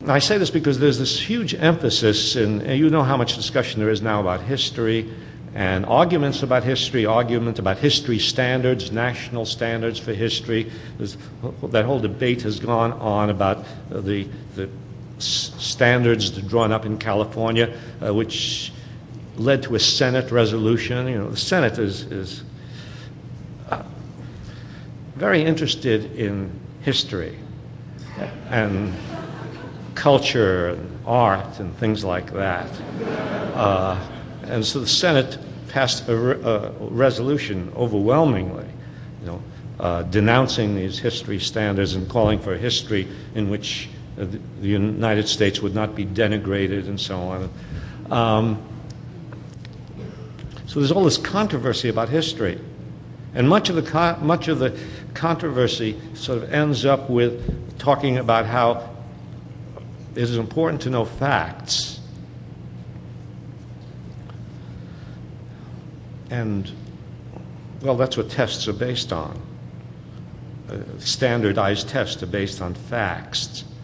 I say this because there's this huge emphasis, and you know how much discussion there is now about history, and arguments about history, argument about history standards, national standards for history. That whole debate has gone on about the standards drawn up in California, which led to a Senate resolution. You know, the Senate is very interested in history and culture and art and things like that. And so the Senate passed a resolution overwhelmingly, denouncing these history standards and calling for a history in which the United States would not be denigrated and so on. So there's all this controversy about history. And much of the controversy sort of ends up with talking about how it is important to know facts. And, well, that's what tests are based on. Standardized tests are based on facts.